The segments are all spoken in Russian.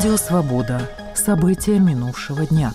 Радио «Свобода». События минувшего дня.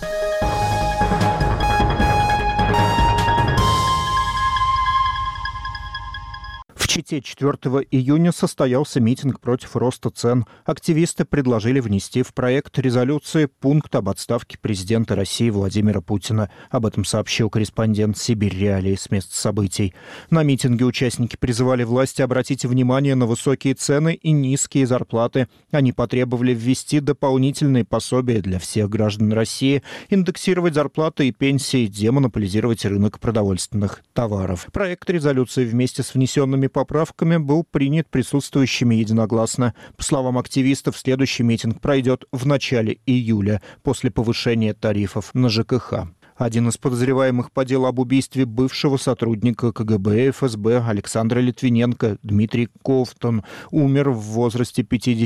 В Чите 4 июня состоялся митинг против роста цен. Активисты предложили внести в проект резолюции пункт об отставке президента России Владимира Путина. Об этом сообщил корреспондент «Сибирь Реалии» с места событий. На митинге участники призывали власти обратить внимание на высокие цены и низкие зарплаты. Они потребовали ввести дополнительные пособия для всех граждан России, индексировать зарплаты и пенсии, демонополизировать рынок продовольственных товаров. Проект резолюции вместе с внесенными поправками был принят присутствующими единогласно. По словам активистов, следующий митинг пройдет в начале июля, после повышения тарифов на ЖКХ. Один из подозреваемых по делу об убийстве бывшего сотрудника КГБ и ФСБ Александра Литвиненко, Дмитрий Ковтун, умер в возрасте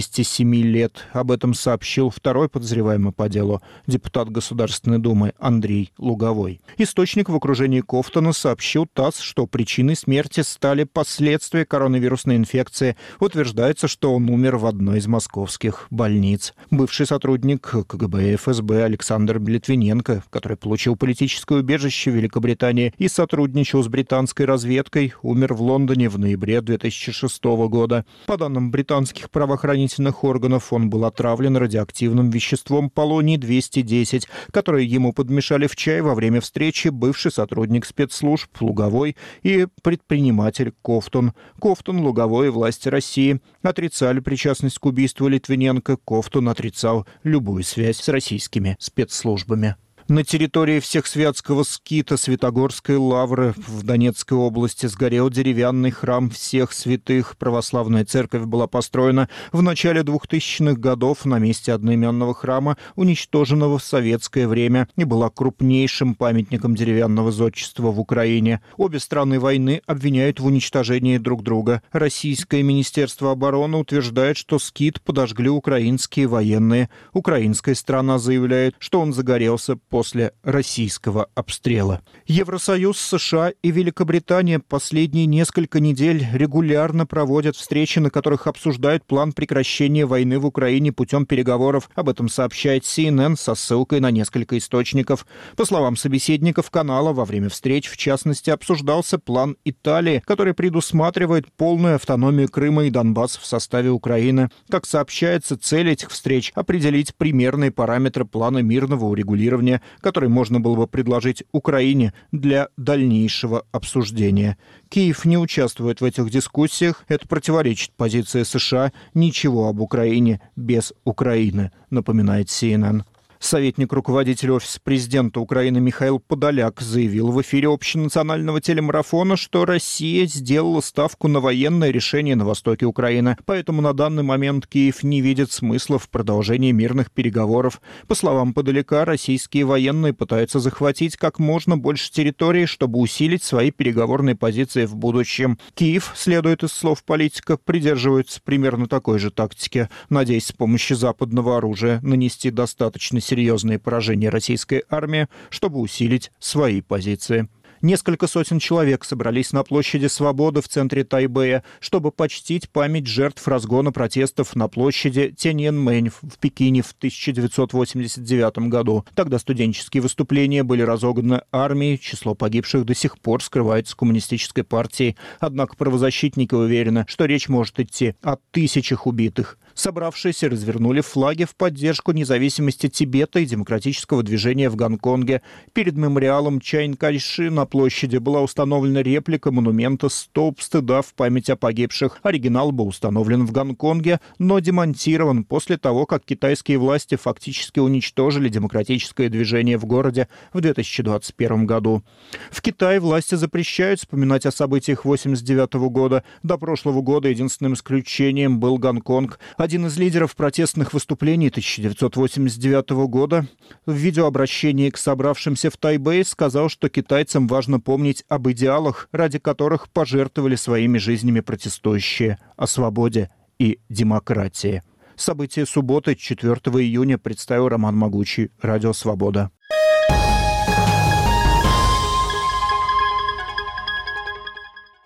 57 лет. Об этом сообщил второй подозреваемый по делу, депутат Государственной Думы Андрей Луговой. Источник в окружении Ковтуна сообщил ТАСС, что причиной смерти стали последствия коронавирусной инфекции. Утверждается, что он умер в одной из московских больниц. Бывший сотрудник КГБ и ФСБ Александр Литвиненко, который получил политическое убежище в Великобритании и сотрудничал с британской разведкой, умер в Лондоне в ноябре 2006 года. По данным британских правоохранительных органов, он был отравлен радиоактивным веществом полоний-210, которое ему подмешали в чай во время встречи бывший сотрудник спецслужб Луговой и предприниматель Ковтун. Ковтун, Луговой и власти России отрицали причастность к убийству Литвиненко. Ковтун отрицал любую связь с российскими спецслужбами. На территории Всехсвятского скита Святогорской лавры в Донецкой области сгорел деревянный храм всех святых. Православная церковь была построена в начале 2000-х годов на месте одноименного храма, уничтоженного в советское время, и была крупнейшим памятником деревянного зодчества в Украине. Обе страны войны обвиняют в уничтожении друг друга. Российское министерство обороны утверждает, что скит подожгли украинские военные. Украинская сторона заявляет, что он загорелся после российского обстрела. Евросоюз, США и Великобритания последние несколько недель регулярно проводят встречи, на которых обсуждают план прекращения войны в Украине путем переговоров. Об этом сообщает CNN со ссылкой на несколько источников. По словам собеседников канала, во время встреч, в частности, обсуждался план Италии, который предусматривает полную автономию Крыма и Донбасса в составе Украины. Как сообщается, цель этих встреч — определить примерные параметры плана мирного урегулирования, который можно было бы предложить Украине для дальнейшего обсуждения. Киев не участвует в этих дискуссиях. Это противоречит позиции США. Ничего об Украине без Украины, напоминает CNN. Советник руководителя Офиса президента Украины Михаил Подоляк заявил в эфире общенационального телемарафона, что Россия сделала ставку на военное решение на востоке Украины. Поэтому на данный момент Киев не видит смысла в продолжении мирных переговоров. По словам Подоляка, российские военные пытаются захватить как можно больше территории, чтобы усилить свои переговорные позиции в будущем. Киев, следует из слов политика, придерживается примерно такой же тактики, надеясь с помощью западного оружия нанести достаточно серьезные поражения российской армии, чтобы усилить свои позиции. Несколько сотен человек собрались на площади Свободы в центре Тайбэя, чтобы почтить память жертв разгона протестов на площади Тяньаньмэнь в Пекине в 1989 году. Тогда студенческие выступления были разогнаны армией, число погибших до сих пор скрывается коммунистической партией. Однако правозащитники уверены, что речь может идти о тысячах убитых. Собравшиеся развернули флаги в поддержку независимости Тибета и демократического движения в Гонконге. Перед мемориалом Чайн Кайши на площади была установлена реплика монумента «Столб стыда» в память о погибших. Оригинал был установлен в Гонконге, но демонтирован после того, как китайские власти фактически уничтожили демократическое движение в городе в 2021 году. В Китае власти запрещают вспоминать о событиях 1989 года. До прошлого года единственным исключением был Гонконг. Один из лидеров протестных выступлений 1989 года в видеообращении к собравшимся в Тайбэе сказал, что китайцам важно помнить об идеалах, ради которых пожертвовали своими жизнями протестующие, о свободе и демократии. События субботы, 4 июня, представил Роман Могучий, Радио «Свобода».